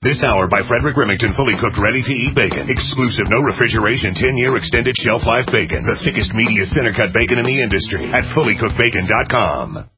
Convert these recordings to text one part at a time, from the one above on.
This hour by Frederick Remington, fully cooked, ready-to-eat bacon. Exclusive, no refrigeration, 10-year extended shelf life bacon. The thickest, meatiest center-cut bacon in the industry at fullycookedbacon.com.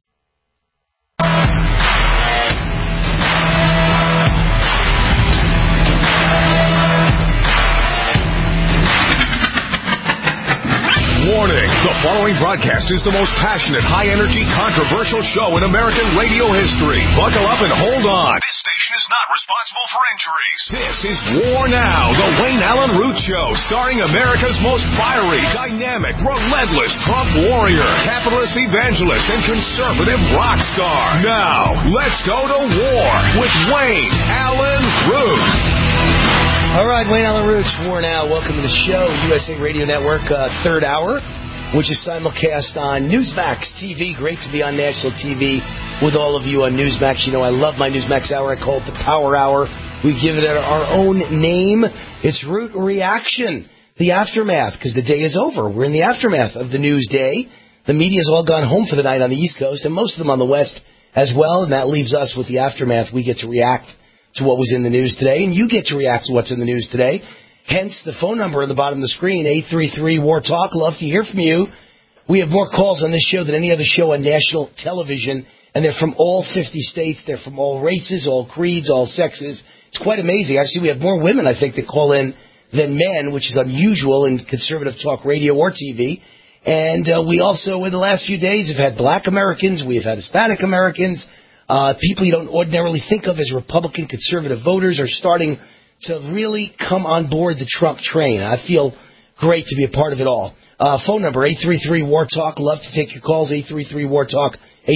Warning, the following broadcast is the most passionate, high-energy, controversial show in American radio history. Buckle up and hold on. This station is not responsible for injuries. This is War Now, the Wayne Allen Root Show, starring America's most fiery, dynamic, relentless Trump warrior, capitalist evangelist, and conservative rock star. Now, let's go to war with Wayne Allen Root. All right, Wayne Allen Roots, War Now. Welcome to the show, USA Radio Network, third hour, which is simulcast on Newsmax TV. Great to be on national TV with all of you on Newsmax. You know, I love my Newsmax hour. I call it the Power Hour. We give it our own name. It's Root Reaction, the aftermath, because the day is over. We're in the aftermath of the news day. The media's all gone home for the night on the East Coast, and most of them on the West as well, and that leaves us with the aftermath. We get to react to what was in the news today, and you get to react to what's in the news today. Hence, the phone number on the bottom of the screen, 833-WAR-TALK. Love to hear from you. We have more calls on this show than any other show on national television, and they're from all 50 states. They're from all races, all creeds, all sexes. It's quite amazing. Actually, we have more women, I think, that call in than men, which is unusual in conservative talk radio or TV. And we also, in the last few days, have had black Americans. We have had Hispanic Americans. People you don't ordinarily think of as Republican conservative voters are starting to really come on board the Trump train. I feel great to be a part of it all. Phone number, 833-WAR-TALK. Love to take your calls, 833-WAR-TALK,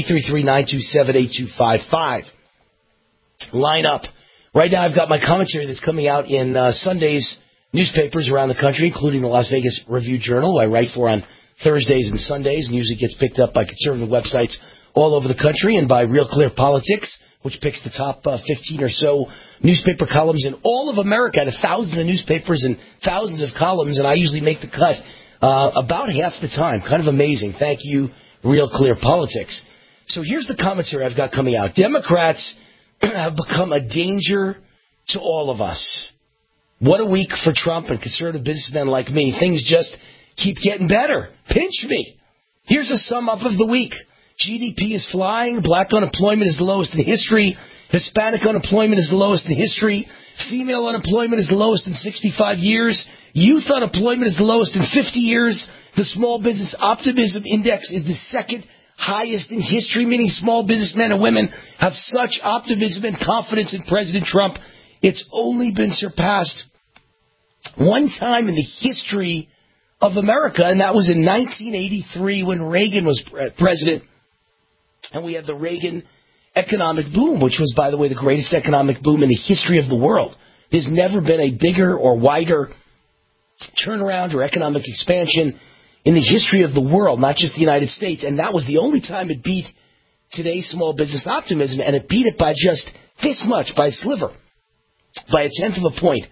833-927-8255. Line up. Right now I've got my commentary that's coming out in Sunday's newspapers around the country, including the Las Vegas Review-Journal, I write for on Thursdays and Sundays, and usually gets picked up by conservative websites all over the country, and by Real Clear Politics, which picks the top 15 or so newspaper columns in all of America. Out of thousands of newspapers and thousands of columns, and I usually make the cut about half the time. Kind of amazing. Thank you, Real Clear Politics. So here's the commentary I've got coming out. Democrats have become a danger to all of us. What a week for Trump and conservative businessmen like me. Things just keep getting better. Pinch me. Here's a sum up of the week. GDP is flying. Black unemployment is the lowest in history. Hispanic unemployment is the lowest in history. Female unemployment is the lowest in 65 years. Youth unemployment is the lowest in 50 years. The Small Business Optimism Index is the second highest in history, meaning small businessmen and women have such optimism and confidence in President Trump. It's only been surpassed one time in the history of America, and that was in 1983 when Reagan was president. And we had the Reagan economic boom, which was, by the way, the greatest economic boom in the history of the world. There's never been a bigger or wider turnaround or economic expansion in the history of the world, not just the United States. And that was the only time it beat today's small business optimism, and it beat it by just this much, by a sliver, by a tenth of a point.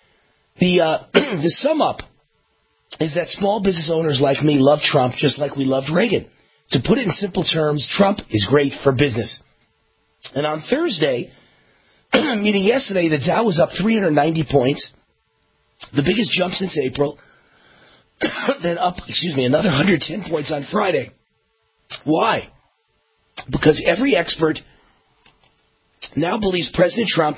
The sum up is that small business owners like me love Trump just like we loved Reagan. To put it in simple terms, Trump is great for business. And on Thursday, meaning yesterday, the Dow was up 390 points, the biggest jump since April, then up, another 110 points on Friday. Why? Because every expert now believes President Trump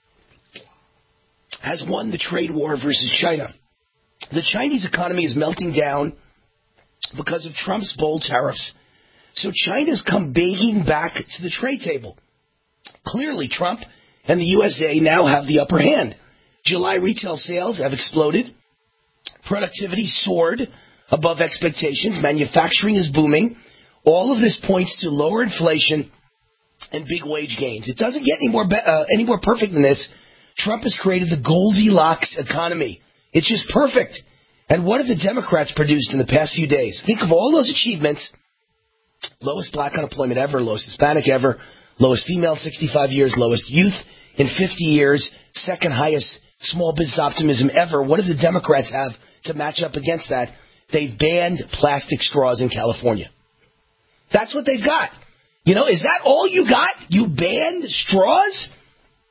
has won the trade war versus China. The Chinese economy is melting down because of Trump's bold tariffs. So China's come begging back to the trade table. Clearly, Trump and the USA now have the upper hand. July retail sales have exploded. Productivity soared above expectations. Manufacturing is booming. All of this points to lower inflation and big wage gains. It doesn't get any more perfect than this. Trump has created the Goldilocks economy. It's just perfect. And what have the Democrats produced in the past few days? Think of all those achievements. Lowest black unemployment ever, lowest Hispanic ever, lowest female 65 years, lowest youth in 50 years, second highest small business optimism ever. What do the Democrats have to match up against that? They've banned plastic straws in California. That's what they've got. You know, is that all you got? You banned straws?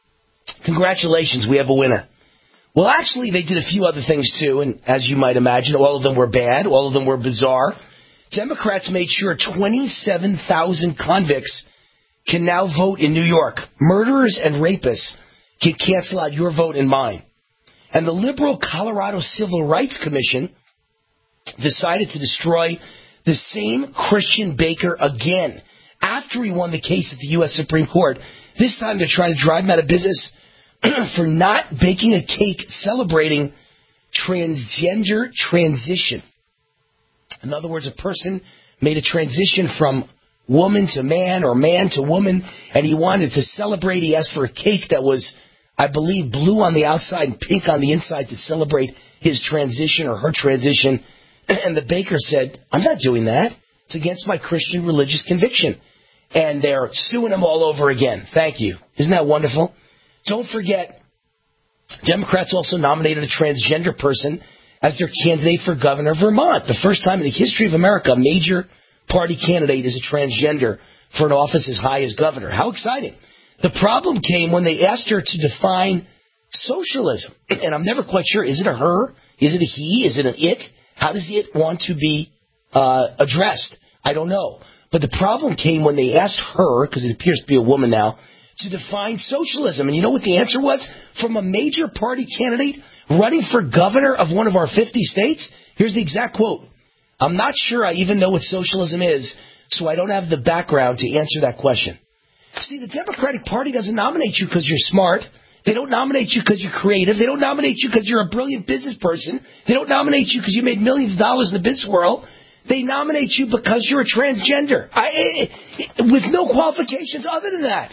Congratulations, we have a winner. Well, actually, they did a few other things, too, and as you might imagine, all of them were bad, all of them were bizarre. Democrats made sure 27,000 convicts can now vote in New York. Murderers and rapists can cancel out your vote and mine. And the liberal Colorado Civil Rights Commission decided to destroy the same Christian Baker again after he won the case at the U.S. Supreme Court. This time they're trying to drive him out of business for not baking a cake celebrating transgender transition. In other words, a person made a transition from woman to man or man to woman, and he wanted to celebrate. He asked for a cake that was, I believe, blue on the outside and pink on the inside to celebrate his transition or her transition. And the baker said, I'm not doing that. It's against my Christian religious conviction. And they're suing him all over again. Thank you. Isn't that wonderful? Don't forget, Democrats also nominated a transgender person as their candidate for governor of Vermont. The first time in the history of America, a major party candidate is a transgender for an office as high as governor. How exciting. The problem came when they asked her to define socialism. And I'm never quite sure, is it a her? Is it a he? Is it an it? How does it want to be addressed? I don't know. But the problem came when they asked her, because it appears to be a woman now, to define socialism. And you know what the answer was? From a major party candidate running for governor of one of our 50 states? Here's the exact quote. I'm not sure I even know what socialism is, so I don't have the background to answer that question. See, the Democratic Party doesn't nominate you because you're smart. They don't nominate you because you're creative. They don't nominate you because you're a brilliant business person. They don't nominate you because you made millions of dollars in the business world. They nominate you because you're a transgender, with no qualifications other than that.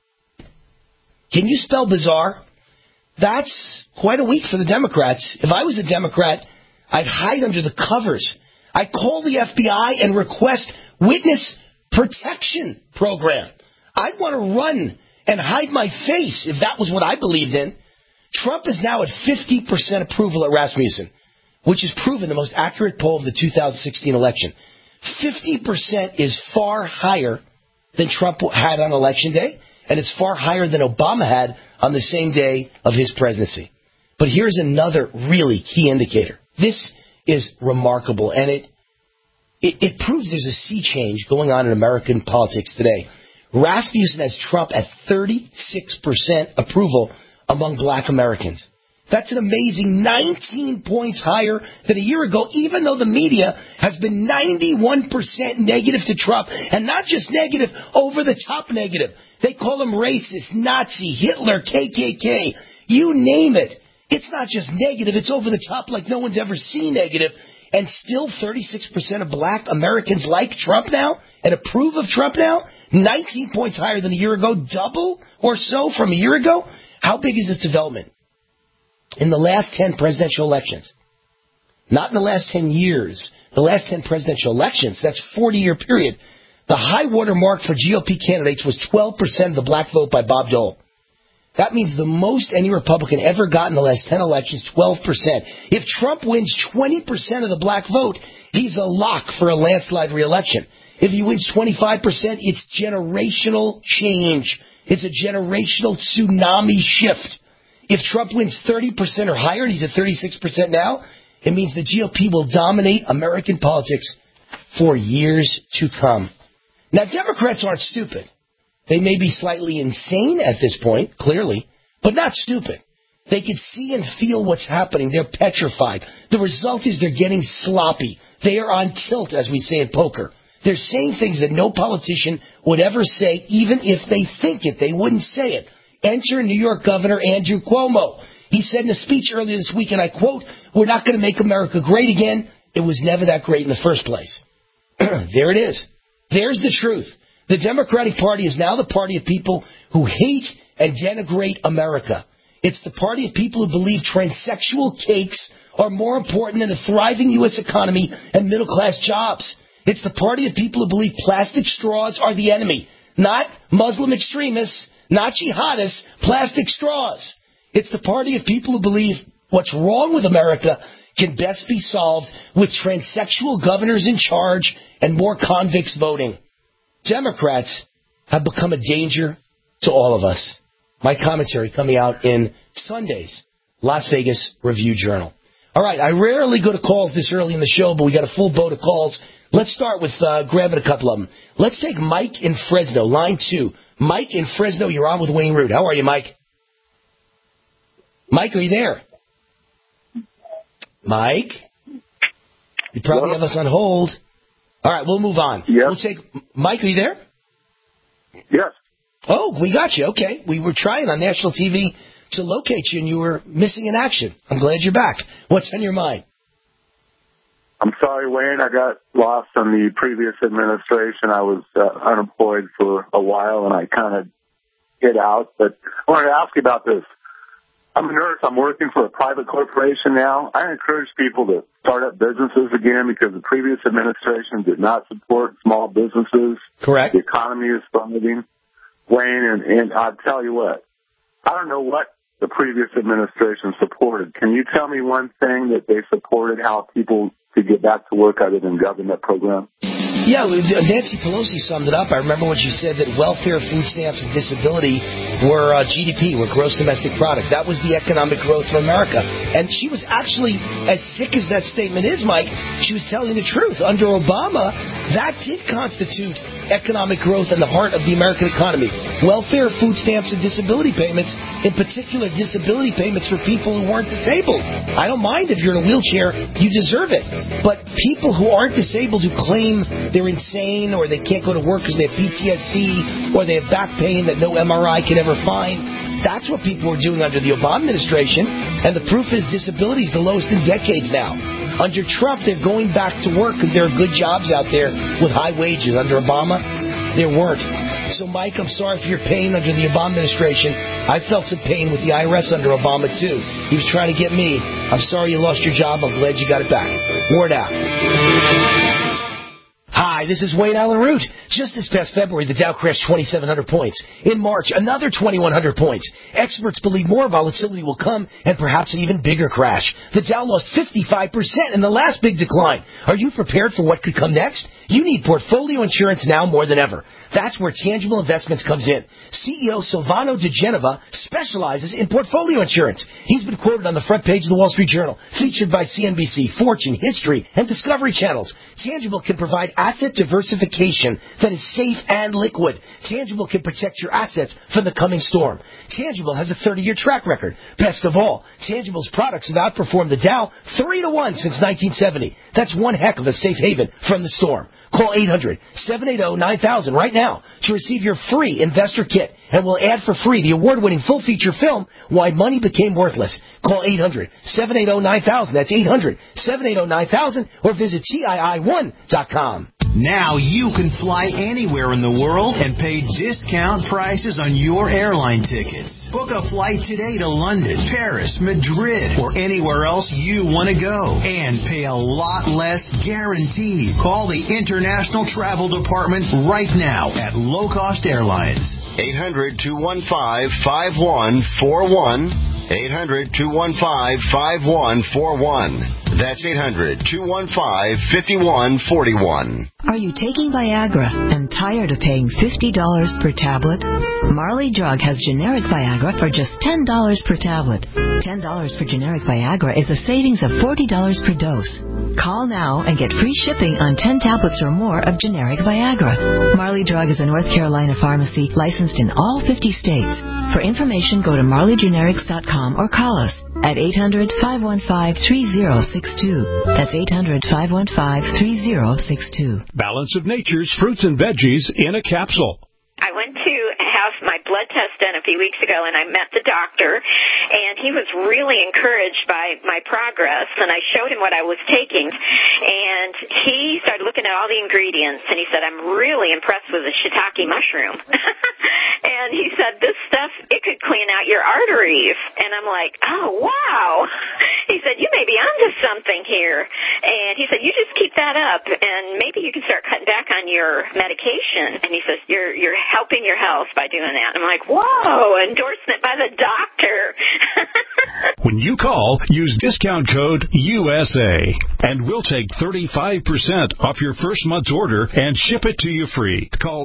Can you spell bizarre? That's quite a week for the Democrats. If I was a Democrat, I'd hide under the covers. I'd call the FBI and request witness protection program. I'd want to run and hide my face if that was what I believed in. Trump is now at 50% approval at Rasmussen, which has proven the most accurate poll of the 2016 election. 50% is far higher than Trump had on Election Day, and it's far higher than Obama had on the same day of his presidency. But here's another really key indicator. This is remarkable, and it proves there's a sea change going on in American politics today. Rasmussen has Trump at 36% approval among black Americans. That's an amazing 19 points higher than a year ago, even though the media has been 91% negative to Trump, and not just negative, over-the-top negative. They call him racist, Nazi, Hitler, KKK, you name it. It's not just negative, it's over the top like no one's ever seen negative. And still 36% of black Americans like Trump now and approve of Trump now? 19 points higher than a year ago, double or so from a year ago? How big is this development? In the last 10 presidential elections, not in the last 10 years, the last 10 presidential elections, that's a 40-year period, the high water mark for GOP candidates was 12% of the black vote by Bob Dole. That means the most any Republican ever got in the last 10 elections, 12%. If Trump wins 20% of the black vote, he's a lock for a landslide re-election. If he wins 25%, it's generational change. It's a generational tsunami shift. If Trump wins 30% or higher, and he's at 36% now, it means the GOP will dominate American politics for years to come. Now, Democrats aren't stupid. They may be slightly insane at this point, clearly, but not stupid. They can see and feel what's happening. They're petrified. The result is they're getting sloppy. They are on tilt, as we say in poker. They're saying things that no politician would ever say, even if they think it. They wouldn't say it. Enter New York Governor Andrew Cuomo. He said in a speech earlier this week, and I quote, "We're not going to make America great again. It was never that great in the first place." There it is. There's the truth. The Democratic Party is now the party of people who hate and denigrate America. It's the party of people who believe transsexual cakes are more important than a thriving U.S. economy and middle-class jobs. It's the party of people who believe plastic straws are the enemy, not Muslim extremists, not jihadists, plastic straws. It's the party of people who believe what's wrong with America can best be solved with transsexual governors in charge and more convicts voting. Democrats have become a danger to all of us. My commentary coming out in Sunday's Las Vegas Review-Journal. All right, I rarely go to calls this early in the show, but we got a full boat of calls. Let's start with grabbing a couple of them. Let's take Mike in Fresno, line 2. Mike in Fresno, you're on with Wayne Root. How are you, Mike? Mike, are you there? Mike? You probably have us on hold. All right, we'll move on. Yes. We'll take Mike, are you there? Yes. Oh, we got you. Okay. We were trying on national TV to locate you, and you were missing in action. I'm glad you're back. What's on your mind? I'm sorry, Wayne. I got lost on the previous administration. I was unemployed for a while, and I kind of hid out. But I wanted to ask you about this. I'm a nurse. I'm working for a private corporation now. I encourage people to start up businesses again because the previous administration did not support small businesses. Correct. The economy is thriving, Wayne, and I'll tell you what. I don't know what the previous administration supported. Can you tell me one thing that they supported, how people could get back to work other than government programs? Yeah, Nancy Pelosi summed it up. I remember when she said that welfare, food stamps, and disability were GDP, were gross domestic product. That was the economic growth for America. And she was actually, as sick as that statement is, Mike, she was telling the truth. Under Obama, that did constitute economic growth in the heart of the American economy. Welfare, food stamps, and disability payments, in particular disability payments for people who weren't disabled. I don't mind if you're in a wheelchair, you deserve it. But people who aren't disabled who claim they're insane or they can't go to work because they have PTSD or they have back pain that no MRI can ever find, that's what people were doing under the Obama administration. And the proof is disability is the lowest in decades now. Under Trump, they're going back to work because there are good jobs out there with high wages. Under Obama, there weren't. So, Mike, I'm sorry for your pain under the Obama administration. I felt some pain with the IRS under Obama, too. He was trying to get me. I'm sorry you lost your job. I'm glad you got it back. Word out. Hi, this is Wayne Allen Root. Just this past February, the Dow crashed 2,700 points. In March, another 2,100 points. Experts believe more volatility will come and perhaps an even bigger crash. The Dow lost 55% in the last big decline. Are you prepared for what could come next? You need portfolio insurance now more than ever. That's where Tangible Investments comes in. CEO Silvano De Genova specializes in portfolio insurance. He's been quoted on the front page of the Wall Street Journal, featured by CNBC, Fortune, History, and Discovery channels. Tangible can provide asset diversification that is safe and liquid. Tangible can protect your assets from the coming storm. Tangible has a 30-year track record. Best of all, Tangible's products have outperformed the Dow 3-1 since 1970. That's one heck of a safe haven from the storm. Call 800-780-9000 right now to receive your free investor kit, and we'll add for free the award-winning full-feature film, Why Money Became Worthless. Call 800-780-9000. That's 800-780-9000, or visit TII1.com. Now you can fly anywhere in the world and pay discount prices on your airline tickets. Book a flight today to London, Paris, Madrid, or anywhere else you want to go, and pay a lot less guaranteed. Call the International Travel Department right now at Low Cost Airlines. 800-215-5141. 800-215-5141. That's 800-215-5141. Are you taking Viagra and tired of paying $50 per tablet? Marley Drug has generic Viagra for just $10 per tablet. $10 for generic Viagra is a savings of $40 per dose. Call now and get free shipping on 10 tablets or more of generic Viagra. Marley Drug is a North Carolina pharmacy licensed in all 50 states. For information, go to marleygenerics.com or call us at 800-515-3062. That's 800-515-3062. Balance of Nature's fruits and veggies in a capsule. I went to have my blood test done a few weeks ago, and I met the doctor, and he was really encouraged by my progress, and I showed him what I was taking, and he started looking at all the ingredients, and he said, I'm really impressed with the shiitake mushroom. And he said, this stuff, it could clean out your arteries. And I'm like, oh, wow. He said, you may be onto something here. And he said, you just keep that up, and maybe you can start cutting back on your medication. And he says, you're helping your health by doing that. I'm like, whoa, endorsement by the doctor. When you call, use discount code USA, and we'll take 35% off your first month's order and ship it to you free. Call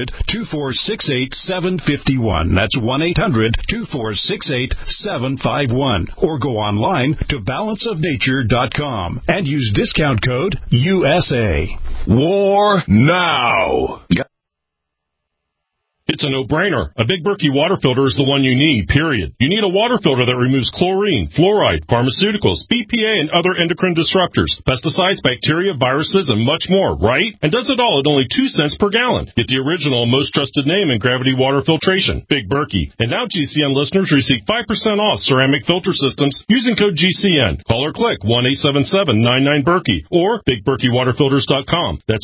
800-246-8751. That's 1-800-246-8751. Or go online to balanceofnature.com and use discount code USA. War now. It's a no-brainer. A Big Berkey water filter is the one you need, period. You need a water filter that removes chlorine, fluoride, pharmaceuticals, BPA, and other endocrine disruptors, pesticides, bacteria, viruses, and much more, right? And does it all at only 2 cents per gallon. Get the original and most trusted name in gravity water filtration, Big Berkey. And now GCN listeners receive 5% off ceramic filter systems using code GCN. Call or click 1-877-99-BERKEY or BigBerkeyWaterFilters.com. That's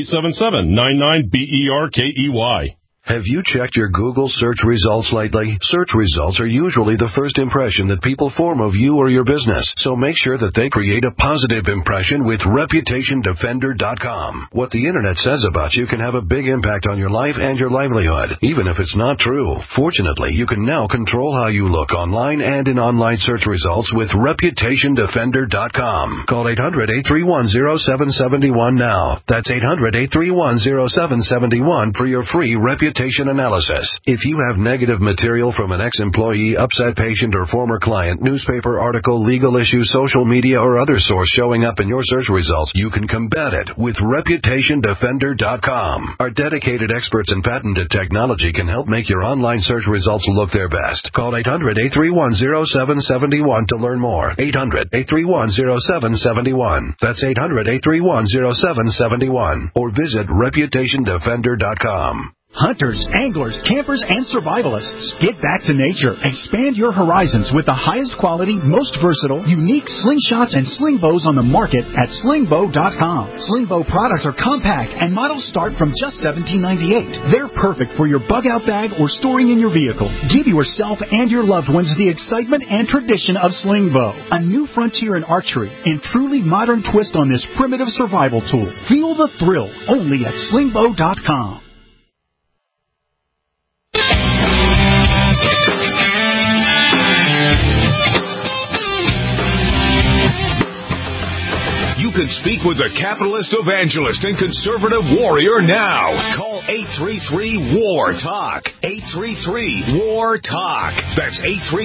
1-877-99-BERKEY. Have you checked your Google search results lately? Search results are usually the first impression that people form of you or your business, so make sure that they create a positive impression with ReputationDefender.com. What the Internet says about you can have a big impact on your life and your livelihood, even if it's not true. Fortunately, you can now control how you look online and in online search results with ReputationDefender.com. Call 800-831-0771 now. That's 800-831-0771 for your free reputation analysis. If you have negative material from an ex-employee, upset patient, or former client, newspaper article, legal issue, social media, or other source showing up in your search results, you can combat it with ReputationDefender.com. Our dedicated experts in patented technology can help make your online search results look their best. Call 800-831-0771 to learn more. 800-831-0771. That's 800-831-0771. Or visit ReputationDefender.com. Hunters, anglers, campers, and survivalists. Get back to nature. Expand your horizons with the highest quality, most versatile, unique slingshots and sling bows on the market at slingbow.com. Slingbow products are compact and models start from just $17.98. They're perfect for your bug-out bag or storing in your vehicle. Give yourself and your loved ones the excitement and tradition of Slingbow, a new frontier in archery and truly modern twist on this primitive survival tool. Feel the thrill only at slingbow.com. You can speak with the capitalist evangelist and conservative warrior now. Call 833-WAR-TALK. 833-WAR-TALK. That's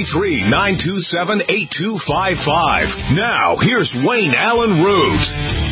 833-927-8255. Now, here's Wayne Allen Root.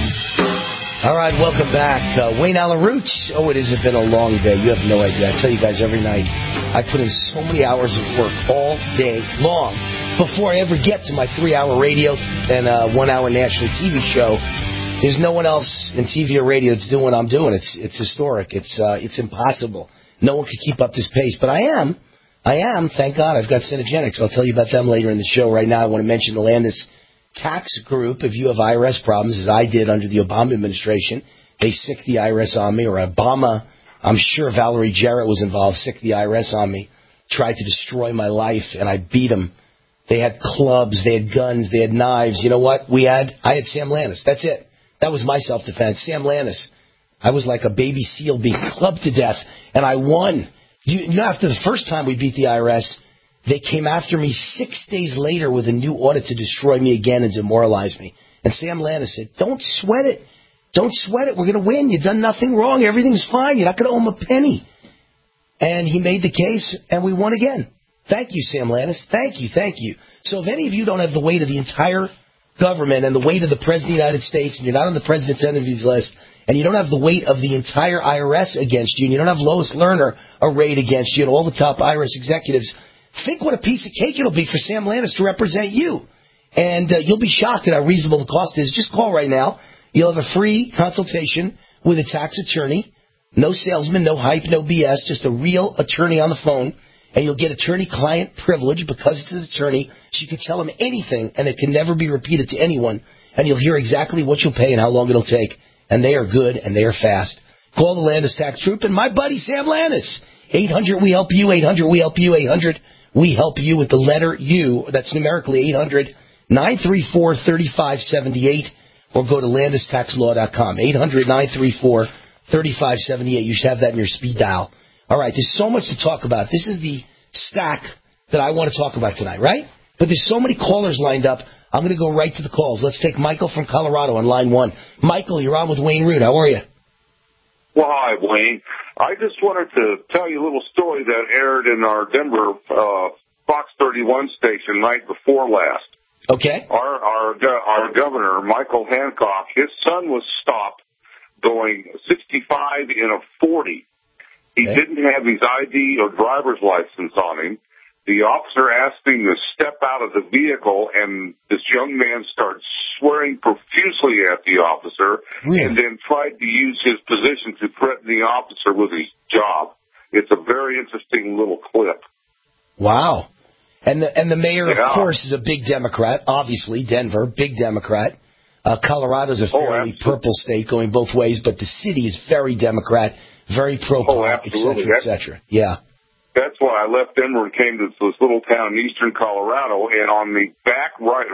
All right, welcome back. Wayne Allen Root. Oh, it has been a long day. You have no idea. I tell you guys every night, I put in so many hours of work all day long before I ever get to my 3-hour radio and 1-hour national TV show. There's no one else in TV or radio that's doing what I'm doing. It's historic. It's impossible. No one could keep up this pace. But I am. Thank God. I've got Synergenics. I'll tell you about them later in the show. Right now, I want to mention the Landis Tax Group. If you have IRS problems, as I did under the Obama administration, they sicked the IRS on me, or Obama. I'm sure Valerie Jarrett was involved, sicked the IRS on me, tried to destroy my life, and I beat them. They had clubs, they had guns, they had knives. You know what? I had Sam Landis. That's it. That was my self-defense. Sam Landis. I was like a baby seal being clubbed to death, and I won. You know, after the first time we beat the IRS, they came after me 6 days later with a new audit to destroy me again and demoralize me. And Sam Landis said, don't sweat it. Don't sweat it. We're going to win. You've done nothing wrong. Everything's fine. You're not going to owe him a penny. And he made the case, and we won again. Thank you, Sam Landis. Thank you. So if any of you don't have the weight of the entire government and the weight of the President of the United States, and you're not on the President's enemies list, and you don't have the weight of the entire IRS against you, and you don't have Lois Lerner arrayed against you and all the top IRS executives, think what a piece of cake it'll be for Sam Landis to represent you. And you'll be shocked at how reasonable the cost is. Just call right now. You'll have a free consultation with a tax attorney. No salesman, no hype, no BS, just a real attorney on the phone. And you'll get attorney-client privilege because it's an attorney. So you can tell him anything, and it can never be repeated to anyone. And you'll hear exactly what you'll pay and how long it'll take. And they are good, and they are fast. Call the Landis Tax Group and my buddy Sam Landis. 800-WE-HELP-YOU, 800-WE-HELP-YOU, 800-WE-HELP-YOU with the letter U. That's numerically 800-934-3578. Or go to LandisTaxLaw.com. 800-934-3578. You should have that in your speed dial. All right, there's so much to talk about. This is the stack that I want to talk about tonight, right? But there's so many callers lined up. I'm going to go right to the calls. Let's take Michael from Colorado on line 1. Michael, you're on with Wayne Root. How are you? Well, hi, Wayne. I just wanted to tell you a little story that aired in our Denver Fox 31 station night before last. Okay. Our governor, Michael Hancock, his son was stopped going 65 in a 40. He didn't have his ID or driver's license on him. The officer asked him to step out of the vehicle, and this young man started swearing profusely at the officer and then tried to use his position to threaten the officer with his job. It's a very interesting little clip. Wow. And the mayor, of course, is a big Democrat. Obviously, Denver, big Democrat. Colorado's a fairly purple state going both ways, but the city is very Democrat, very pro-cop, et cetera, et cetera. Yeah. That's why I left Denver and came to this little town in eastern Colorado, and on the back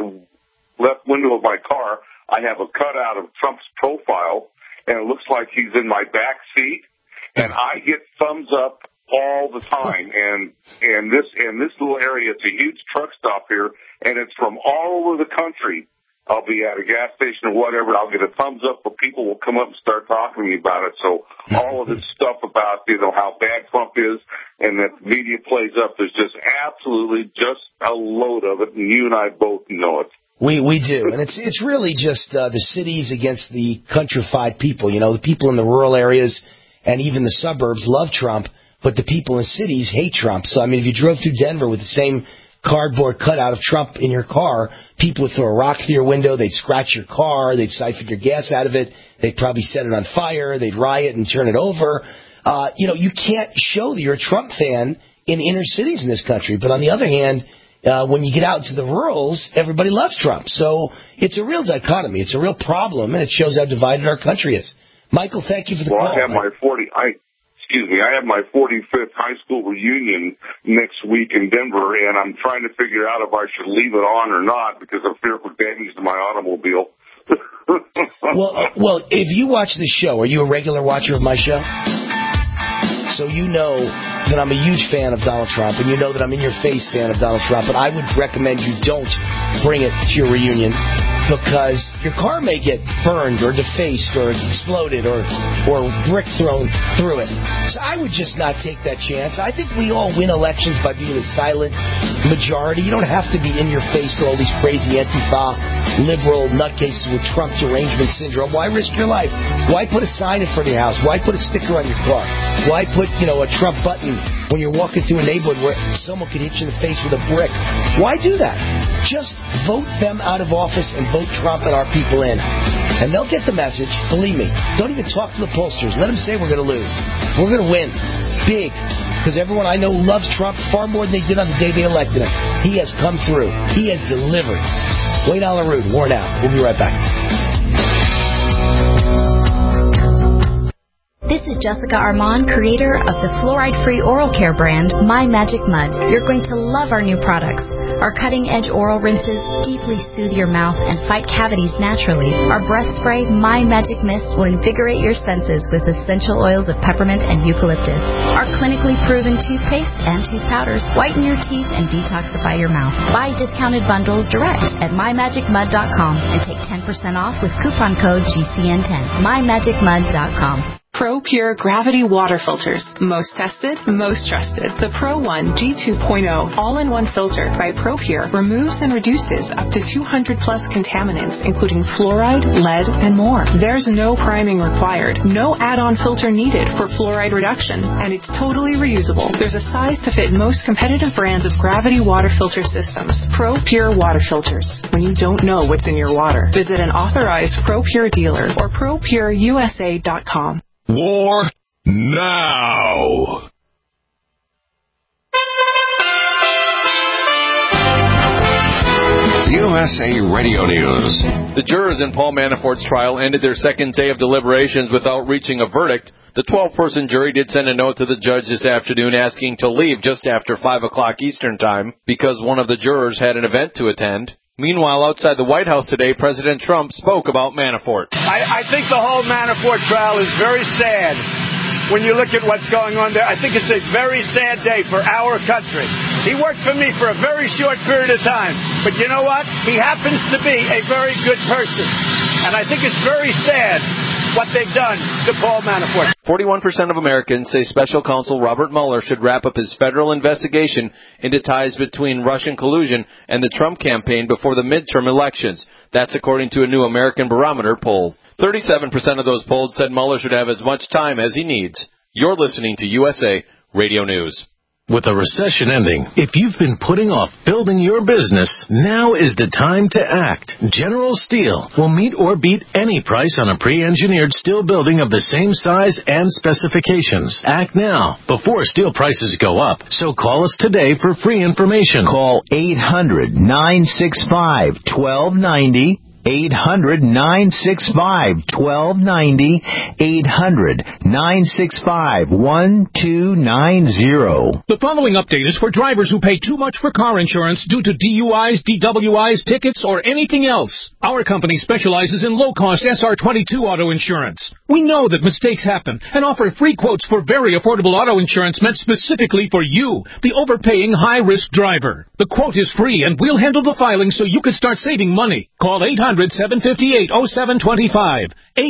left window of my car, I have a cutout of Trump's profile, and it looks like he's in my back seat, and I get thumbs up all the time. And this little area, it's a huge truck stop here, and it's from all over the country. I'll be at a gas station or whatever, I'll get a thumbs up, but people will come up and start talking to me about it. So all of this stuff about, how bad Trump is and that the media plays up, there's just absolutely just a load of it, and you and I both know it. We do, and it's really just the cities against the countrified people. The people in the rural areas and even the suburbs love Trump, but the people in cities hate Trump. So, I mean, if you drove through Denver with the same cardboard cutout of Trump in your car, people would throw a rock through your window, they'd scratch your car, they'd siphon your gas out of it, they'd probably set it on fire, they'd riot and turn it over. You can't show that you're a Trump fan in inner cities in this country. But on the other hand, when you get out into the rurals, everybody loves Trump. So it's a real dichotomy. It's a real problem, and it shows how divided our country is. Michael, thank you for the call. I have I have my 45th high school reunion next week in Denver, and I'm trying to figure out if I should leave it on or not because I'm fearful of damage to my automobile. Well, if you watch this show, are you a regular watcher of my show? So you know that I'm a huge fan of Donald Trump, and you know that I'm in your face fan of Donald Trump, but I would recommend you don't bring it to your reunion because your car may get burned or defaced or exploded or brick thrown through it. So I would just not take that chance. I think we all win elections by being a silent majority. You don't have to be in your face to all these crazy Antifa liberal nutcases with Trump derangement syndrome. Why risk your life? Why put a sign in front of your house? Why put a sticker on your car? Why put, a Trump button when you're walking through a neighborhood where someone could hit you in the face with a brick? Why do that? Just vote them out of office and vote Trump and our people in. And they'll get the message. Believe me. Don't even talk to the pollsters. Let them say we're going to lose. We're going to win. Big. Because everyone I know loves Trump far more than they did on the day they elected him. He has come through. He has delivered. Wayne Allyn Root, worn out. We'll be right back. This is Jessica Armand, creator of the fluoride-free oral care brand, My Magic Mud. You're going to love our new products. Our cutting-edge oral rinses deeply soothe your mouth and fight cavities naturally. Our breath spray, My Magic Mist, will invigorate your senses with essential oils of peppermint and eucalyptus. Our clinically proven toothpaste and tooth powders whiten your teeth and detoxify your mouth. Buy discounted bundles direct at mymagicmud.com and take 10% off with coupon code GCN10. mymagicmud.com. Pro Pure Gravity Water Filters. Most tested, most trusted. The Pro One G2.0 all-in-one filter by Pro Pure removes and reduces up to 200 plus contaminants, including fluoride, lead, and more. There's no priming required, no add-on filter needed for fluoride reduction, and it's totally reusable. There's a size to fit most competitive brands of gravity water filter systems. Pro Pure Water Filters. When you don't know what's in your water, visit an authorized Pro Pure dealer or ProPureUSA.com. War now. USA Radio News. The jurors in Paul Manafort's trial ended their second day of deliberations without reaching a verdict. The 12-person jury did send a note to the judge this afternoon asking to leave just after 5 o'clock Eastern Time because one of the jurors had an event to attend. Meanwhile, outside the White House today, President Trump spoke about Manafort. I think the whole Manafort trial is very sad. when you look at what's going on there. I think it's a very sad day for our country. He worked for me for a very short period of time, but you know what? He happens to be a very good person, and I think it's very sad what they've done to Paul Manafort. 41% of Americans say Special Counsel Robert Mueller should wrap up his federal investigation into ties between Russian collusion and the Trump campaign before the midterm elections. That's according to a new American Barometer poll. 37% of those polled said Mueller should have as much time as he needs. You're listening to USA Radio News. With a recession ending, if you've been putting off building your business, now is the time to act. General Steel will meet or beat any price on a pre-engineered steel building of the same size and specifications. Act now, before steel prices go up. So call us today for free information. Call 800-965-1290. 800-965-1290, 800-965-1290. The following update is for drivers who pay too much for car insurance due to DUIs, DWIs, tickets, or anything else. Our company specializes in low-cost SR22 auto insurance. We know that mistakes happen and offer free quotes for very affordable auto insurance meant specifically for you, the overpaying high-risk driver. The quote is free, and we'll handle the filing so you can start saving money. Call 800-758-0725.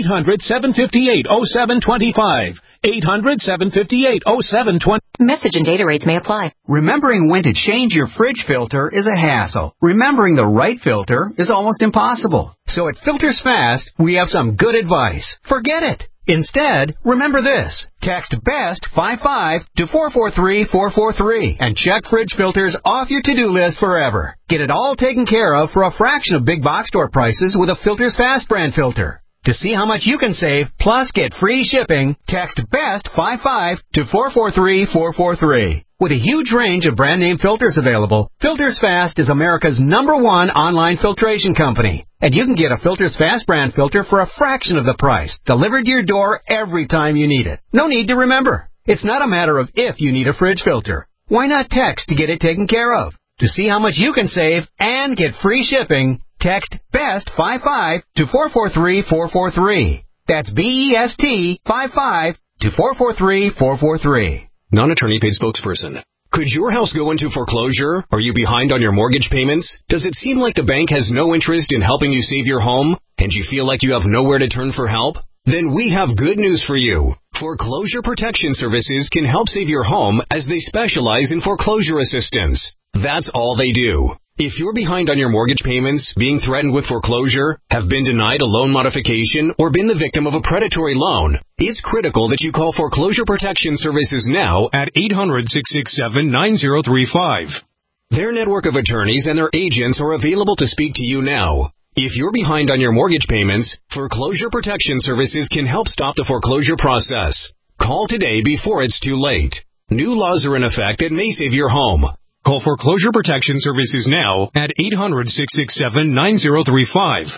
800-758-0725. 800-758-0725. Message and data rates may apply. Remembering when to change your fridge filter is a hassle. Remembering the right filter is almost impossible. So at Filters Fast, we have some good advice. Forget it. Instead, remember this. Text BEST 55 to 443-443 and check fridge filters off your to-do list forever. Get it all taken care of for a fraction of big box store prices with a Filters Fast brand filter. To see how much you can save, plus get free shipping, text BEST 55 to 443-443. With a huge range of brand name filters available, Filters Fast is America's #1 online filtration company. And you can get a Filters Fast brand filter for a fraction of the price, delivered to your door every time you need it. No need to remember. It's not a matter of if you need a fridge filter. Why not text to get it taken care of? To see how much you can save and get free shipping, text BEST 55 to 443-443. That's BEST 55 to 443-443. Non-attorney paid spokesperson. Could your house go into foreclosure? Are you behind on your mortgage payments? Does it seem like the bank has no interest in helping you save your home? And you feel like you have nowhere to turn for help? Then we have good news for you. Foreclosure Protection Services can help save your home as they specialize in foreclosure assistance. That's all they do. If you're behind on your mortgage payments, being threatened with foreclosure, have been denied a loan modification, or been the victim of a predatory loan, it's critical that you call Foreclosure Protection Services now at 800-667-9035. Their network of attorneys and their agents are available to speak to you now. If you're behind on your mortgage payments, Foreclosure Protection Services can help stop the foreclosure process. Call today before it's too late. New laws are in effect that may save your home. Call Foreclosure Protection Services now at 800-667-9035.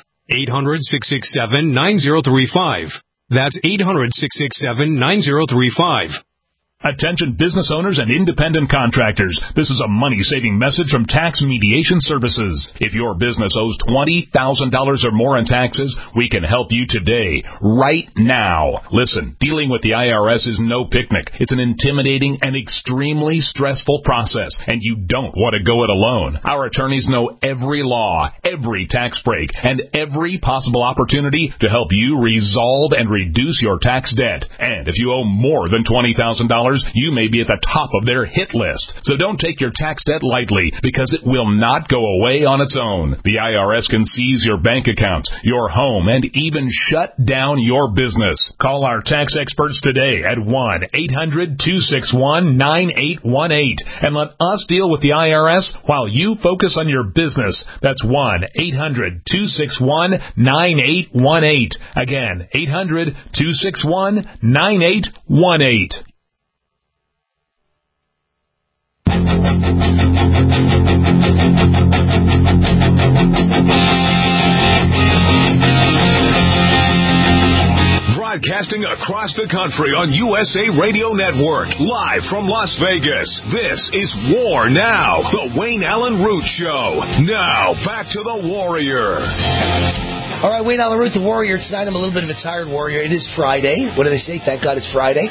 800-667-9035. That's 800-667-9035. Attention business owners and independent contractors. This is a money-saving message from Tax Mediation Services. If your business owes $20,000 or more in taxes, we can help you today, right now. Listen, dealing with the IRS is no picnic. It's an intimidating and extremely stressful process, and you don't want to go it alone. Our attorneys know every law, every tax break, and every possible opportunity to help you resolve and reduce your tax debt. And if you owe more than $20,000, you may be at the top of their hit list. So don't take your tax debt lightly, because it will not go away on its own. The IRS can seize your bank accounts, your home, and even shut down your business. Call our tax experts today at 1-800-261-9818 and let us deal with the IRS while you focus on your business. That's 1-800-261-9818. Again, 800-261-9818. Broadcasting across the country on USA Radio Network, live from Las Vegas. This is War Now, the Wayne Allen Root Show. Now, back to the Warrior. All right, Wayne Allen Root, the Warrior. Tonight I'm a little bit of a tired warrior. It is Friday. What do they say? Thank God it's Friday.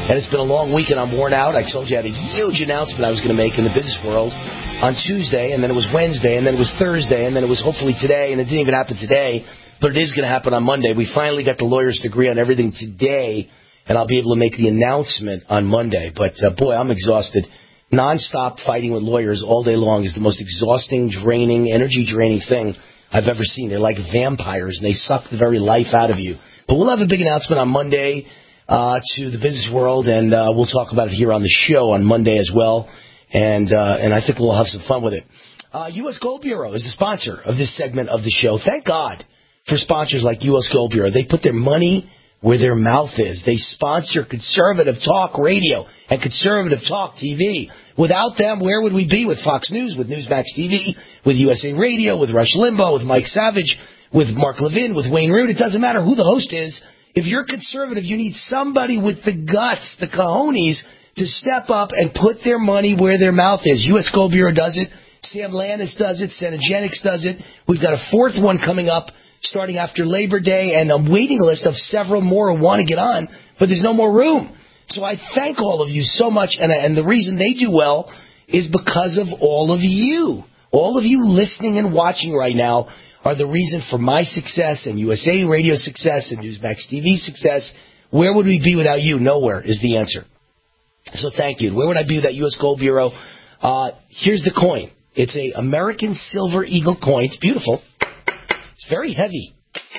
And it's been a long week, and I'm worn out. I told you I had a huge announcement I was going to make in the business world on Tuesday, and then it was Wednesday, and then it was Thursday, and then it was hopefully today, and it didn't even happen today, but it is going to happen on Monday. We finally got the lawyers to agree on everything today, and I'll be able to make the announcement on Monday. But, boy, I'm exhausted. Non-stop fighting with lawyers all day long is the most exhausting, draining, energy-draining thing I've ever seen. They're like vampires, and they suck the very life out of you. But we'll have a big announcement on Monday to the business world, and we'll talk about it here on the show on Monday as well. And I think we'll have some fun with it. U.S. Gold Bureau is the sponsor of this segment of the show. Thank God for sponsors like U.S. Gold Bureau. They put their money where their mouth is. They sponsor conservative talk radio and conservative talk TV. Without them, where would we be with Fox News, with Newsmax TV, with USA Radio, with Rush Limbaugh, with Mike Savage, with Mark Levin, with Wayne Root? It doesn't matter who the host is. If you're conservative, you need somebody with the guts, the cojones, to step up and put their money where their mouth is. U.S. Gold Bureau does it. Sam Landis does it. Cenegenics does it. We've got a fourth one coming up starting after Labor Day, and a waiting list of several more who want to get on, but there's no more room. So I thank all of you so much, and the reason they do well is because of all of you. All of you listening and watching right now are the reason for my success and USA Radio success and Newsmax TV success. Where would we be without you? Nowhere is the answer. So thank you. Where would I be without U.S. Gold Bureau? Here's the coin. It's a American Silver Eagle coin. It's beautiful. It's very heavy.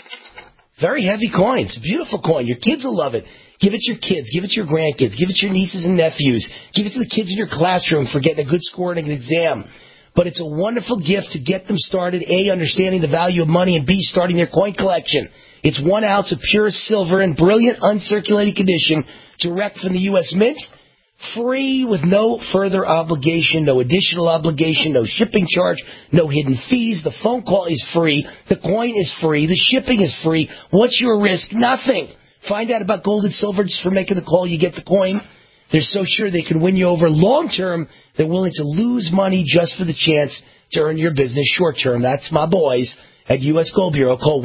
Very heavy coin. It's a beautiful coin. Your kids will love it. Give it to your kids. Give it to your grandkids. Give it to your nieces and nephews. Give it to the kids in your classroom for getting a good score in an exam. But it's a wonderful gift to get them started, A, understanding the value of money, and B, starting their coin collection. It's 1 ounce of pure silver in brilliant uncirculated condition, direct from the U.S. Mint, free with no further obligation, no additional obligation, no shipping charge, no hidden fees. The phone call is free. The coin is free. The shipping is free. What's your risk? Nothing. Find out about gold and silver just for making the call. You get the coin. They're so sure they can win you over. Long term, they're willing to lose money just for the chance to earn your business. Short term, that's my boys at U.S. Gold Bureau. Call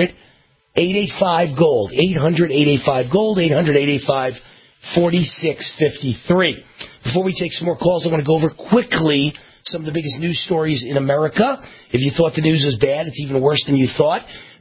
1-800-885-GOLD. 800-885-GOLD. 800-885-4653. Before we take some more calls, I want to go over quickly some of the biggest news stories in America. If you thought the news was bad, it's even worse than you thought.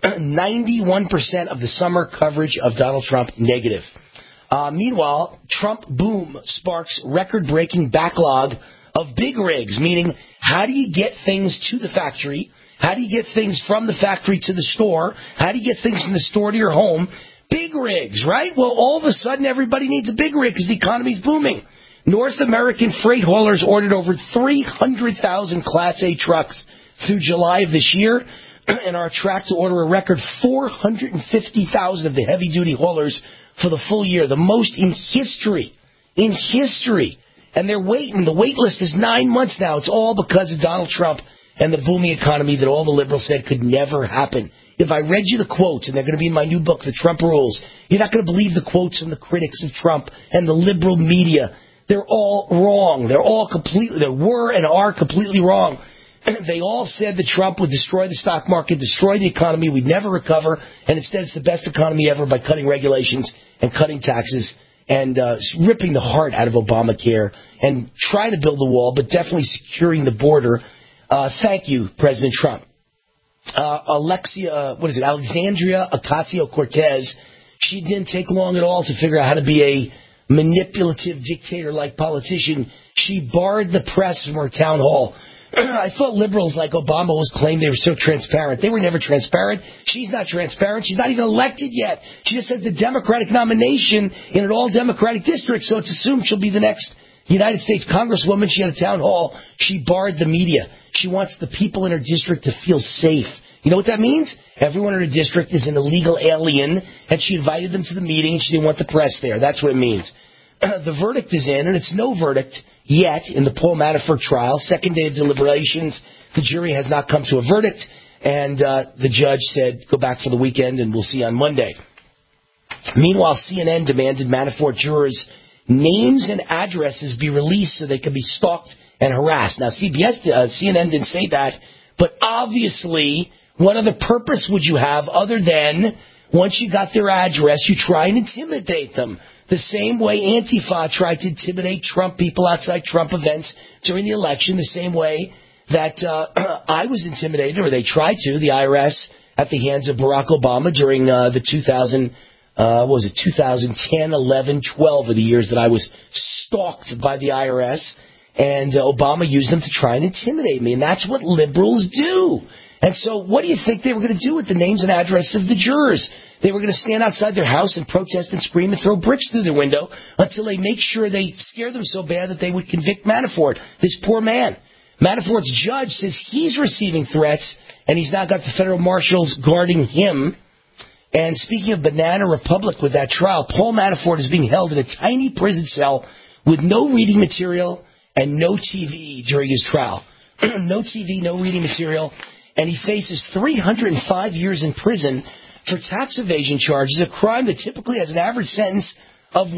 91% of the summer coverage of Donald Trump negative. Meanwhile, Trump boom sparks record-breaking backlog of big rigs, meaning how do you get things to the factory? How do you get things from the factory to the store? How do you get things from the store to your home? Big rigs, right? Well, all of a sudden, everybody needs a big rig because the economy's booming. North American freight haulers ordered over 300,000 Class A trucks through July of this year and are on track to order a record 450,000 of the heavy-duty haulers for the full year, the most in history. In history. And they're waiting. The wait list is 9 months now. It's all because of Donald Trump and the booming economy that all the liberals said could never happen. If I read you the quotes, and they're going to be in my new book, The Trump Rules, you're not going to believe the quotes from the critics of Trump and the liberal media. They're all wrong. They were and are completely wrong. They all said that Trump would destroy the stock market, destroy the economy, we'd never recover, and instead it's the best economy ever by cutting regulations and cutting taxes and ripping the heart out of Obamacare and trying to build a wall, but definitely securing the border. Thank you, President Trump. Alexandria Ocasio-Cortez, she didn't take long at all to figure out how to be a manipulative dictator-like politician. She barred the press from her town hall. I thought liberals like Obama always claimed they were so transparent. They were never transparent. She's not transparent. She's not even elected yet. She just has the Democratic nomination in an all-Democratic district, so it's assumed she'll be the next United States Congresswoman. She had a town hall. She barred the media. She wants the people in her district to feel safe. You know what that means? Everyone in her district is an illegal alien, and she invited them to the meeting, and she didn't want the press there. That's what it means. The verdict is in, and it's no verdict yet in the Paul Manafort trial. Second day of deliberations. The jury has not come to a verdict, and the judge said, go back for the weekend, and we'll see on Monday. Meanwhile, CNN demanded Manafort jurors' names and addresses be released so they could be stalked and harassed. Now, CNN didn't say that, but obviously, what other purpose would you have other than once you got their address, you try and intimidate them? The same way Antifa tried to intimidate Trump people outside Trump events during the election, the same way that I was intimidated, or they tried to, the IRS, at the hands of Barack Obama during the 2010, 11, 12 of the years that I was stalked by the IRS, and Obama used them to try and intimidate me, and that's what liberals do. And so what do you think they were going to do with the names and addresses of the jurors? They were going to stand outside their house and protest and scream and throw bricks through their window until they make sure they scare them so bad that they would convict Manafort, this poor man. Manafort's judge says he's receiving threats, and he's now got the federal marshals guarding him. And speaking of Banana Republic with that trial, Paul Manafort is being held in a tiny prison cell with no reading material and no TV during his trial. No TV, no reading material. And he faces 305 years in prison for tax evasion charges, a crime that typically has an average sentence of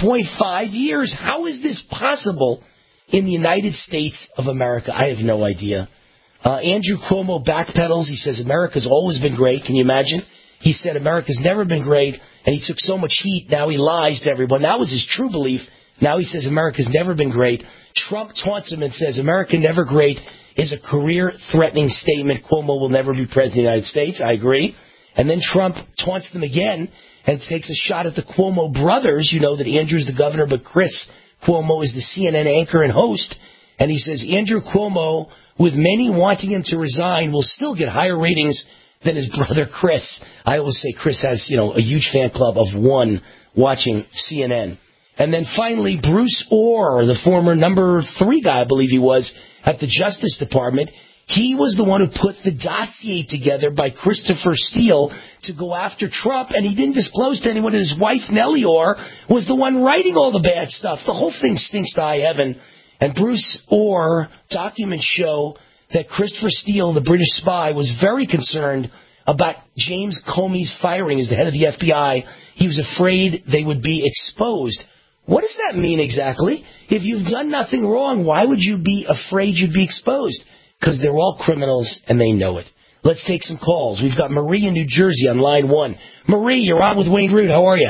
1.5 years. How is this possible in the United States of America? I have no idea. Andrew Cuomo backpedals. He says America's always been great. Can you imagine? He said America's never been great, and he took so much heat. Now he lies to everyone. That was his true belief. Now he says America's never been great. Trump taunts him and says America never great is a career-threatening statement. Cuomo will never be president of the United States. I agree. And then Trump taunts them again and takes a shot at the Cuomo brothers. You know that Andrew's the governor, but Chris Cuomo is the CNN anchor and host. And he says Andrew Cuomo, with many wanting him to resign, will still get higher ratings than his brother Chris. I always say Chris has, a huge fan club of one watching CNN. And then finally, Bruce Orr, the former number 3 guy, I believe he was, at the Justice Department, he was the one who put the dossier together by Christopher Steele to go after Trump, and he didn't disclose to anyone that his wife, Nellie Orr, was the one writing all the bad stuff. The whole thing stinks to high heaven. And Bruce Orr documents show that Christopher Steele, the British spy, was very concerned about James Comey's firing as the head of the FBI. He was afraid they would be exposed. What does that mean exactly? If you've done nothing wrong, why would you be afraid you'd be exposed? Because they're all criminals, and they know it. Let's take some calls. We've got Marie in New Jersey on line 1. Marie, you're on with Wayne Root. How are you?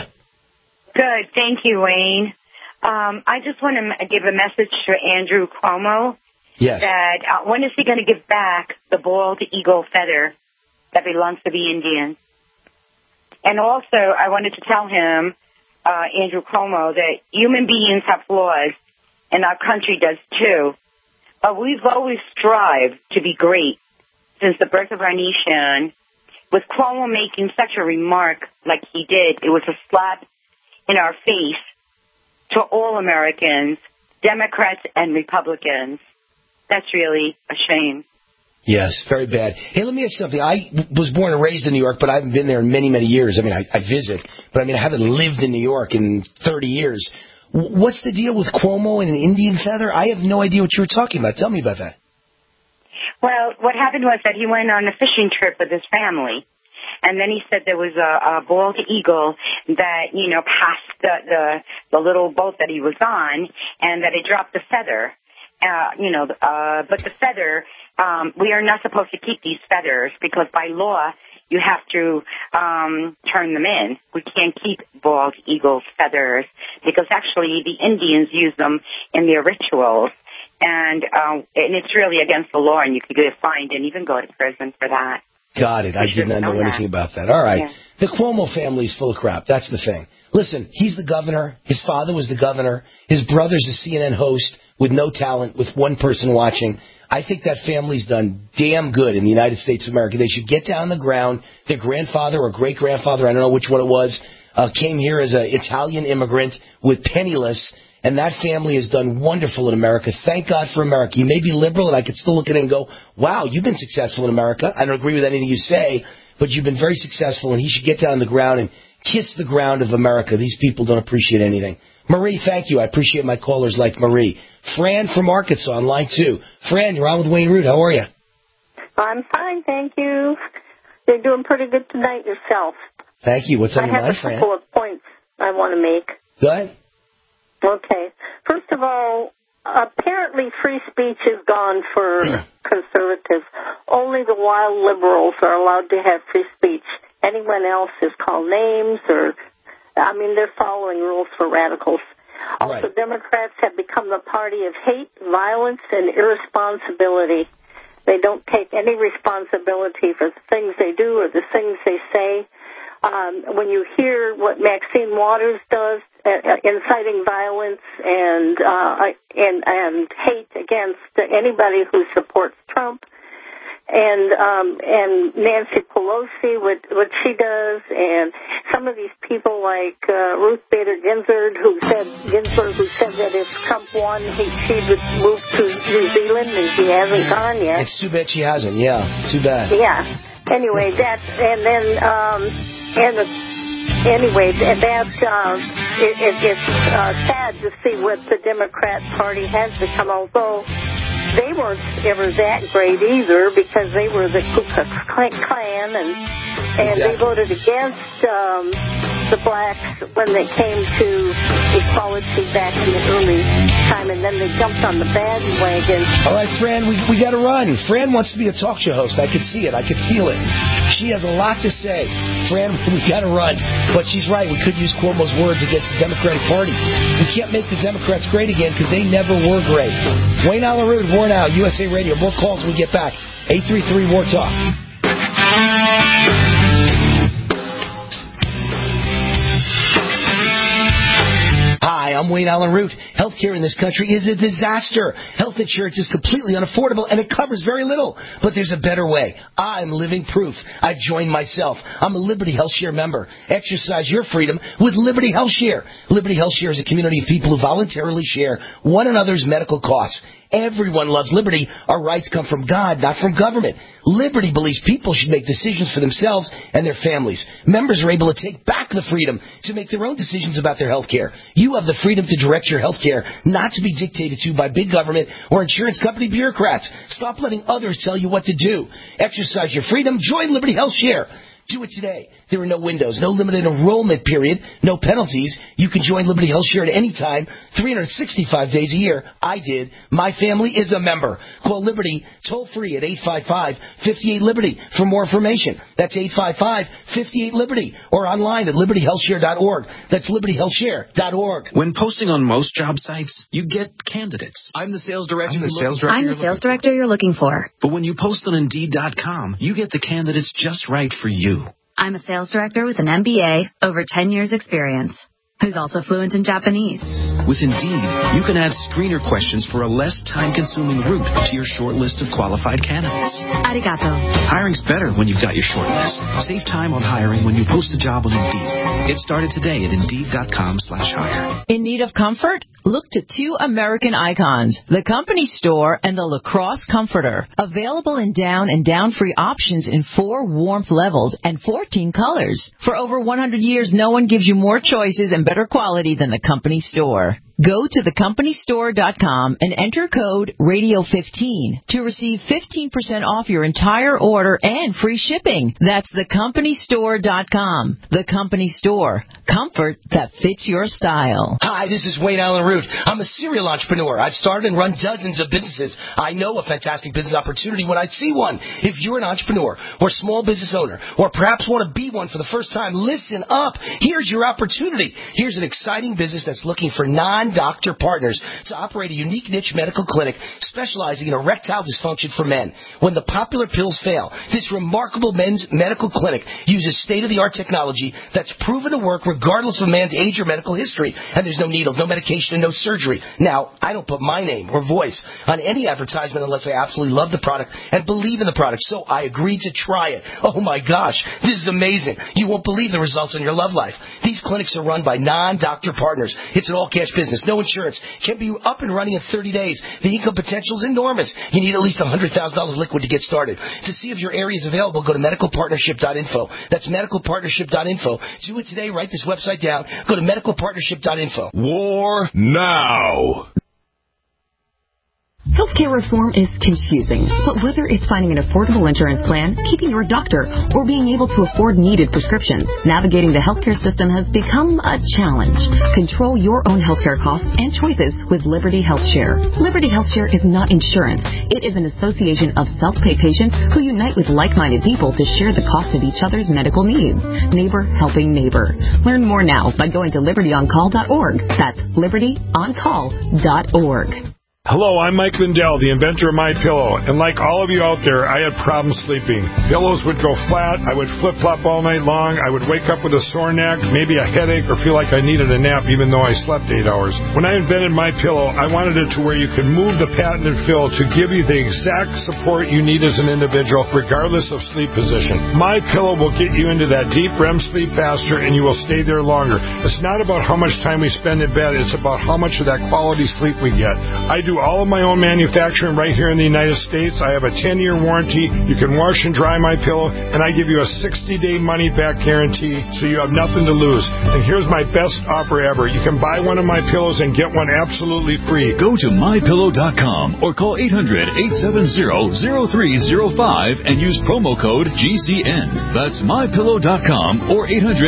Good. Thank you, Wayne. I just want to give a message to Andrew Cuomo. Yes. That when is he going to give back the bald eagle feather that belongs to the Indians? And also, I wanted to tell him, Andrew Cuomo, that human beings have flaws, and our country does too. But we've always strived to be great since the birth of our nation. With Cuomo making such a remark like he did, it was a slap in our face to all Americans, Democrats and Republicans. That's really a shame. Yes, very bad. Hey, let me ask you something. I was born and raised in New York, but I haven't been there in many, many years. I mean, I visit, but I haven't lived in New York in 30 years. What's the deal with Cuomo and an Indian feather? I have no idea what you were talking about. Tell me about that. Well, what happened was that he went on a fishing trip with his family, and then he said there was a bald eagle that, passed the little boat that he was on, and that it dropped the feather. But the feather, we are not supposed to keep these feathers because by law you have to turn them in. We can't keep bald eagle's feathers because actually the Indians use them in their rituals, and it's really against the law, and you could get fined and even go to prison for that. Got it. I did not know anything about that. All right. Yeah. The Cuomo family is full of crap. That's the thing. Listen, he's the governor. His father was the governor. His brother's a CNN host with no talent, with one person watching. I think that family's done damn good in the United States of America. They should get down on the ground. Their grandfather or great-grandfather, I don't know which one it was, came here as an Italian immigrant with penniless, and that family has done wonderful in America. Thank God for America. You may be liberal, and I could still look at it and go, wow, you've been successful in America. I don't agree with anything you say, but you've been very successful, and he should get down on the ground and kiss the ground of America. These people don't appreciate anything. Marie, thank you. I appreciate my callers like Marie. Fran from Arkansas on line 2. Fran, you're on with Wayne Root. How are you? I'm fine, thank you. You're doing pretty good tonight yourself. Thank you. What's on your mind, Fran? I have a couple of points I want to make. Go ahead. Okay. First of all, apparently free speech is gone for conservatives. Only the wild liberals are allowed to have free speech. Anyone else is called names or I mean, they're following rules for radicals. Also, Right. Democrats have become the party of hate, violence, and irresponsibility. They don't take any responsibility for the things they do or the things they say. When you hear what Maxine Waters does, inciting violence and hate against anybody who supports Trump, and Nancy Pelosi, what she does, and some of these people like Ruth Bader Ginsburg, who said that if Trump won, she would move to New Zealand, and she hasn't gone yet. It's too bad she hasn't. Yeah, too bad. Yeah. Anyway, it's sad to see what the Democrat Party has become, although they weren't ever that great either, because they were the Ku Klux Klan, and they voted against the blacks when they came to equality back in the early time, and then they jumped on the bandwagon. All right, Fran, we got to run. Fran wants to be a talk show host. I could see it. I could feel it. She has a lot to say. Fran, we got to run. But she's right. We could use Cuomo's words against the Democratic Party. We can't make the Democrats great again because they never were great. Wayne Allen Root, War Now, USA Radio. More calls when we get back. 833 War Talk. Hi, I'm Wayne Allen Root. Healthcare in this country is a disaster. Health insurance is completely unaffordable, and it covers very little. But there's a better way. I'm living proof. I've joined myself. I'm a Liberty Health Share member. Exercise your freedom with Liberty Health Share. Liberty Health Share is a community of people who voluntarily share one another's medical costs. Everyone loves liberty. Our rights come from God, not from government. Liberty believes people should make decisions for themselves and their families. Members are able to take back the freedom to make their own decisions about their health care. You have the freedom to direct your health care, not to be dictated to by big government or insurance company bureaucrats. Stop letting others tell you what to do. Exercise your freedom. Join Liberty Health Share. Do it today. There are no windows, no limited enrollment period, no penalties. You can join Liberty Health Share at any time, 365 days a year. I did. My family is a member. Call Liberty toll-free at 855-58-LIBERTY for more information. That's 855-58-LIBERTY or online at libertyhealthshare.org. That's libertyhealthshare.org. When posting on most job sites, you get candidates. I'm the sales director. I'm the sales director you're looking for. But when you post on Indeed.com, you get the candidates just right for you. I'm a sales director with an MBA, over 10 years experience, who's also fluent in Japanese. With Indeed, you can add screener questions for a less time-consuming route to your short list of qualified candidates. Arigato. Hiring's better when you've got your short list. Save time on hiring when you post a job on Indeed. Get started today at Indeed.com/hire. In need of comfort? Look to two American icons, the Company Store and the Lacrosse Comforter. Available in down and down-free options in 4 warmth levels and 14 colors. For over 100 years, no one gives you more choices and better quality than the Company Store. Go to thecompanystore.com and enter code RADIO15 to receive 15% off your entire order and free shipping. That's thecompanystore.com. The Company Store. Comfort that fits your style. Hi, this is Wayne Allen Root. I'm a serial entrepreneur. I've started and run dozens of businesses. I know a fantastic business opportunity when I see one. If you're an entrepreneur or small business owner or perhaps want to be one for the first time, listen up. Here's your opportunity. Here's an exciting business that's looking for non-doctor partners to operate a unique niche medical clinic specializing in erectile dysfunction for men. When the popular pills fail, this remarkable men's medical clinic uses state-of-the-art technology that's proven to work regardless of a man's age or medical history. And there's no needles, no medication, and no surgery. Now, I don't put my name or voice on any advertisement unless I absolutely love the product and believe in the product. So I agreed to try it. Oh my gosh, this is amazing. You won't believe the results in your love life. These clinics are run by non-doctor partners. It's an all-cash business, no insurance. Can be up and running in 30 days. The income potential is enormous. You need at least $100,000 liquid to get started. To see if your area is available, go to medicalpartnership.info. That's medicalpartnership.info. Do it today. Write this website down. Go to medicalpartnership.info. War now. Healthcare reform is confusing, but whether it's finding an affordable insurance plan, keeping your doctor, or being able to afford needed prescriptions, navigating the healthcare system has become a challenge. Control your own healthcare costs and choices with Liberty HealthShare. Liberty HealthShare is not insurance. It is an association of self-pay patients who unite with like-minded people to share the cost of each other's medical needs. Neighbor helping neighbor. Learn more now by going to libertyoncall.org. That's libertyoncall.org. Hello, I'm Mike Lindell, the inventor of MyPillow, and like all of you out there, I had problems sleeping. Pillows would go flat, I would flip-flop all night long, I would wake up with a sore neck, maybe a headache, or feel like I needed a nap even though I slept 8 hours. When I invented MyPillow, I wanted it to where you could move the patented fill to give you the exact support you need as an individual, regardless of sleep position. MyPillow will get you into that deep REM sleep faster, and you will stay there longer. It's not about how much time we spend in bed, it's about how much of that quality sleep we get. I do all of my own manufacturing right here in the United States. I have a 10-year warranty. You can wash and dry my pillow, and I give you a 60-day money-back guarantee, so you have nothing to lose. And here's my best offer ever. You can buy one of my pillows and get one absolutely free. Go to MyPillow.com or call 800-870-0305 and use promo code GCN. That's MyPillow.com or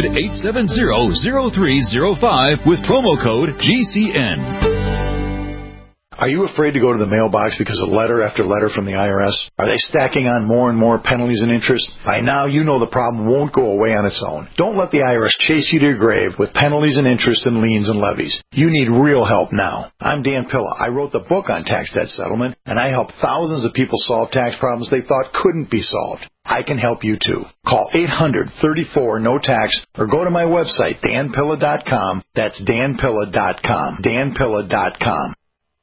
800-870-0305 with promo code GCN. Are you afraid to go to the mailbox because of letter after letter from the IRS? Are they stacking on more and more penalties and interest? By now, you know the problem won't go away on its own. Don't let the IRS chase you to your grave with penalties and interest and liens and levies. You need real help now. I'm Dan Pilla. I wrote the book on tax debt settlement, and I help thousands of people solve tax problems they thought couldn't be solved. I can help you too. Call 800-34-NO-TAX or go to my website, danpilla.com. That's danpilla.com. danpilla.com.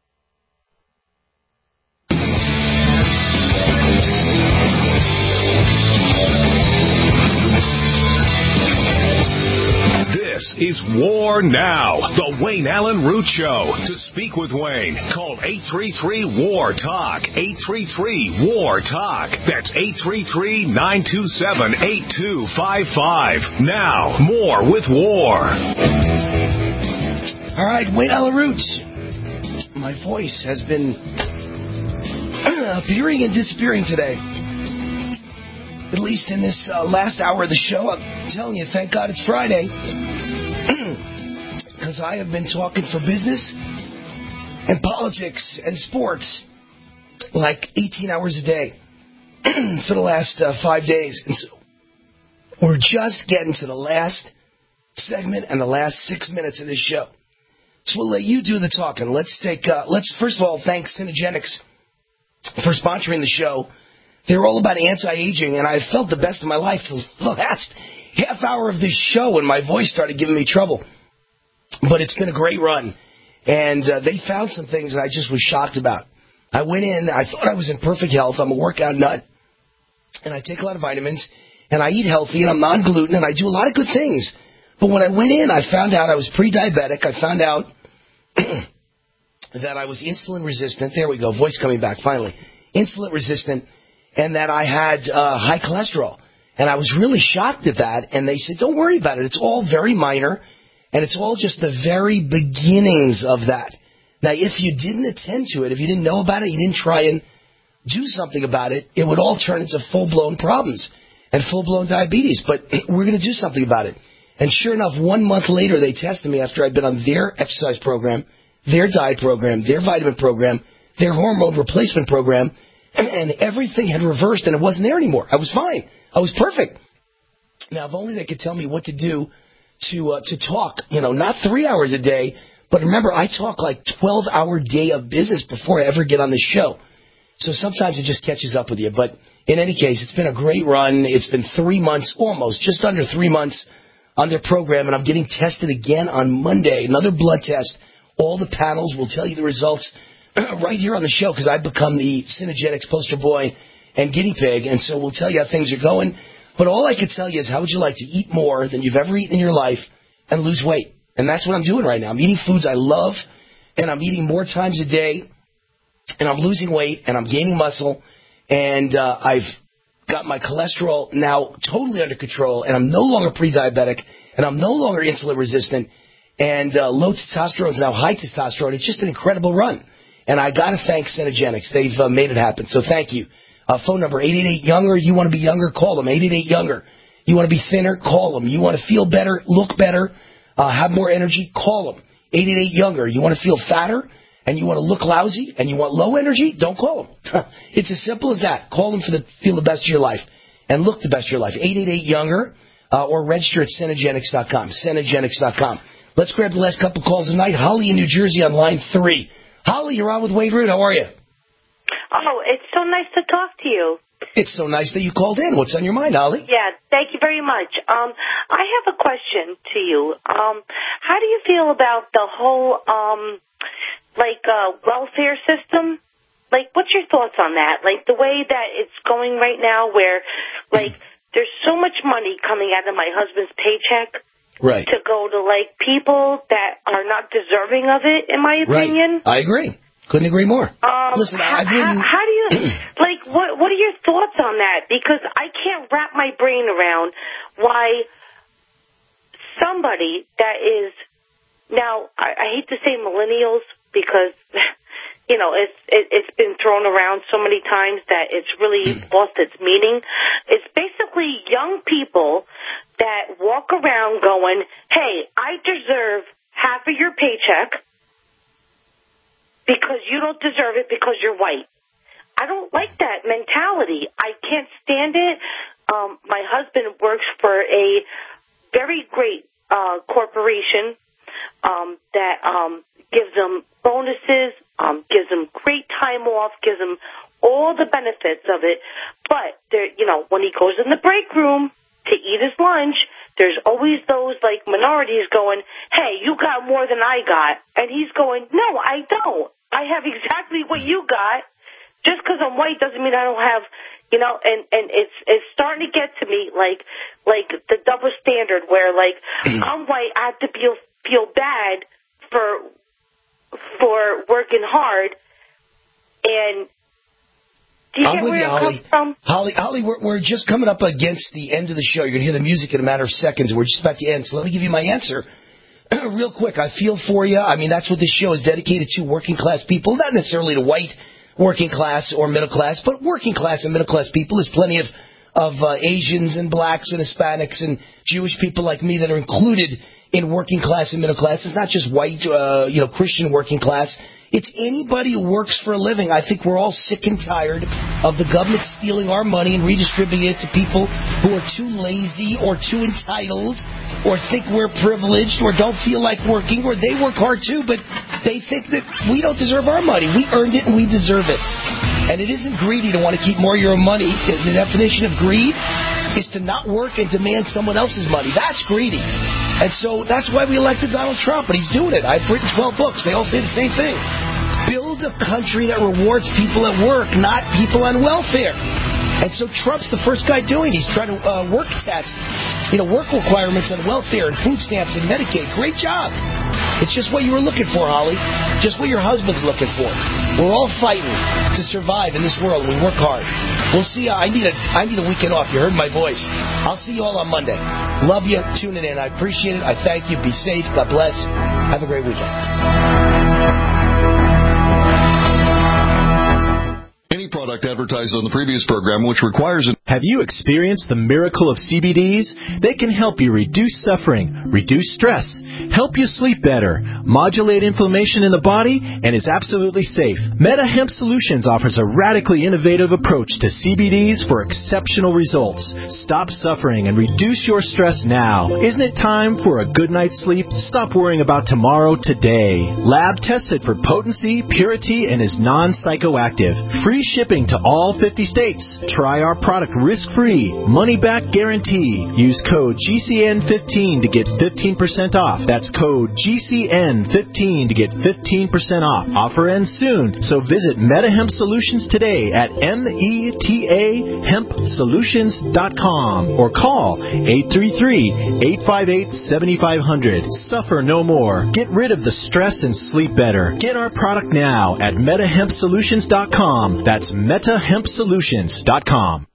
This is War Now, the Wayne Allen Root Show. To speak with Wayne, call 833-WAR-TALK, 833-WAR-TALK. That's 833-927-8255. Now, more with War. All right, Wayne Allen Roots. My voice has been appearing and disappearing today. At least in this last hour of the show. I'm telling you, thank God it's Friday. Because I have been talking for business and politics and sports like 18 hours a day for the last 5 days. And so we're just getting to the last segment and the last 6 minutes of this show. So we'll let you do the talking. Let's first of all thank Synergenics for sponsoring the show. They're all about anti-aging, and I felt the best of my life for the last half hour of this show when my voice started giving me trouble. But it's been a great run, and they found some things that I just was shocked about. I went in, I thought I was in perfect health. I'm a workout nut, and I take a lot of vitamins, and I eat healthy, and I'm non-gluten, and I do a lot of good things. But when I went in, I found out I was pre-diabetic. I found out that I was insulin resistant. There we go, voice coming back finally. Insulin resistant. And that I had high cholesterol. And I was really shocked at that. And they said, don't worry about it. It's all very minor. And it's all just the very beginnings of that. Now, if you didn't attend to it, if you didn't know about it, you didn't try and do something about it, it would all turn into full-blown problems and full-blown diabetes. But we're going to do something about it. And sure enough, 1 month later, they tested me after I'd been on their exercise program, their diet program, their vitamin program, their hormone replacement program, and everything had reversed, and it wasn't there anymore. I was fine. I was perfect. Now, if only they could tell me what to do to talk, not 3 hours a day, but remember, I talk like 12-hour day of business before I ever get on the show. So sometimes it just catches up with you. But in any case, it's been a great run. It's been 3 months, almost, just under 3 months on their program, and I'm getting tested again on Monday, another blood test. All the panels will tell you the results right here on the show, because I've become the Synergetics poster boy and guinea pig, and so we'll tell you how things are going. But all I can tell you is, how would you like to eat more than you've ever eaten in your life and lose weight? And that's what I'm doing right now. I'm eating foods I love, and I'm eating more times a day, and I'm losing weight, and I'm gaining muscle, and I've got my cholesterol now totally under control, and I'm no longer pre-diabetic, and I'm no longer insulin resistant, and low testosterone is now high testosterone. It's just an incredible run. And I got to thank Synergenics. They've made it happen. So thank you. Phone number 888-YOUNGER. You want to be younger? Call them. 888-YOUNGER. You want to be thinner? Call them. You want to feel better, look better, have more energy? Call them. 888-YOUNGER. You want to feel fatter and you want to look lousy and you want low energy? Don't call them. It's as simple as that. Call them feel the best of your life and look the best of your life. 888-YOUNGER or register at Synergenics.com. Synergenics.com. Let's grab the last couple calls tonight. Holly in New Jersey on line 3. Holly, you're on with Wade Root. How are you? Oh, it's so nice to talk to you. It's so nice that you called in. What's on your mind, Holly? Yeah, thank you very much. I have a question to you. How do you feel about the whole, welfare system? Like, what's your thoughts on that? Like, the way that it's going right now where, there's so much money coming out of my husband's paycheck. Right. To go to, people that are not deserving of it, in my opinion. Right. I agree. Couldn't agree more. Listen, how do you, what are your thoughts on that? Because I can't wrap my brain around why somebody that is, now, I hate to say millennials because, it's been thrown around so many times that it's really lost its meaning. It's basically young people that walk around going, hey, I deserve half of your paycheck because you don't deserve it because you're white. I don't like that mentality. I can't stand it. My husband works for a very great corporation that gives them bonuses, gives them great time off, gives them all the benefits of it. But, when he goes in the break room to eat his lunch, there's always those, minorities going, hey, you got more than I got. And he's going, no, I don't. I have exactly what you got. Just because I'm white doesn't mean I don't have, and it's starting to get to me like the double standard where, I'm white, I have to feel bad for working hard. And do you get where I come from? Holly, we're just coming up against the end of the show. You're going to hear the music in a matter of seconds. We're just about to end. So let me give you my answer real quick. I feel for you. I mean, that's what this show is dedicated to, working class people, not necessarily to white working class or middle class, but working class and middle class people. There's plenty of Asians and blacks and Hispanics and Jewish people like me that are included in working class and middle class. It's not just white, Christian working class. It's anybody who works for a living. I think we're all sick and tired of the government stealing our money and redistributing it to people who are too lazy or too entitled or think we're privileged or don't feel like working, or they work hard too, but they think that we don't deserve our money. We earned it and we deserve it. And it isn't greedy to want to keep more of your own money. The definition of greed is to not work and demand someone else's money. That's greedy. And so that's why we elected Donald Trump, and he's doing it. I've written 12 books. They all say the same thing. Build a country that rewards people at work, not people on welfare. And so Trump's the first guy doing it. He's trying to work test, work requirements on welfare and food stamps and Medicaid. Great job. It's just what you were looking for, Holly. Just what your husband's looking for. We're all fighting to survive in this world. We work hard. We'll see. I need a weekend off. You heard my voice. I'll see you all on Monday. Love you. Tuning in. I appreciate it. I thank you. Be safe. God bless. Have a great weekend. Any product advertised on the previous program which requires Have you experienced the miracle of CBDs? They can help you reduce suffering, reduce stress, help you sleep better, modulate inflammation in the body, and is absolutely safe. Meta Hemp Solutions offers a radically innovative approach to CBDs for exceptional results. Stop suffering and reduce your stress now. Isn't it time for a good night's sleep? Stop worrying about tomorrow today. Lab tested for potency, purity, and is non-psychoactive. Free shipping to all 50 states. Try our product risk-free, money-back guarantee. Use code GCN15 to get 15% off. That's code GCN15 to get 15% off. Offer ends soon, so visit MetaHemp Solutions today at metahempsolutions.com or call 833-858-7500. Suffer no more. Get rid of the stress and sleep better. Get our product now at metahempsolutions.com. That's metahempsolutions.com.